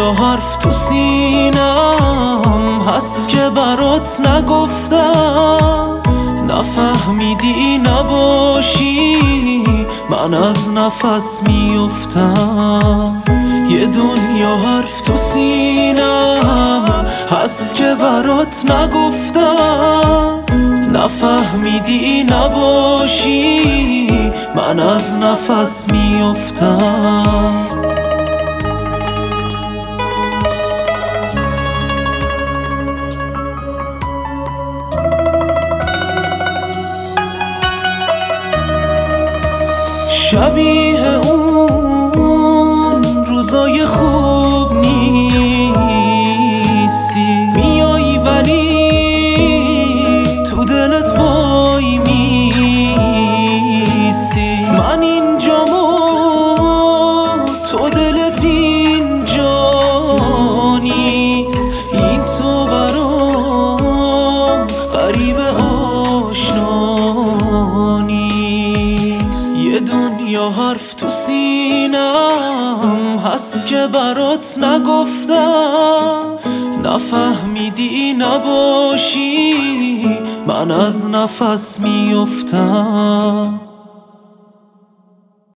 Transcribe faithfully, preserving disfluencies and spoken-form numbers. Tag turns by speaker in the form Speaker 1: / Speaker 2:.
Speaker 1: دنیا حرف تو سینم هست که برات نگفتم، نفهمیدی نباشی من از نفس میافتم. یه دنیا حرف تو سینم هست که برات نگفتم، نفهمیدی نباشی من از نفس میافتم. شبیه اون روزای خوب نیستی، میای ولی تو دلت وای میسی. من اینجام و تو دلت اینجا نیست، این تو برام غریب آشنا نیست. یه دنیا حرف تو سینم هست که برات نگفتم، نفهمیدی نباشی من از نفس میافتم.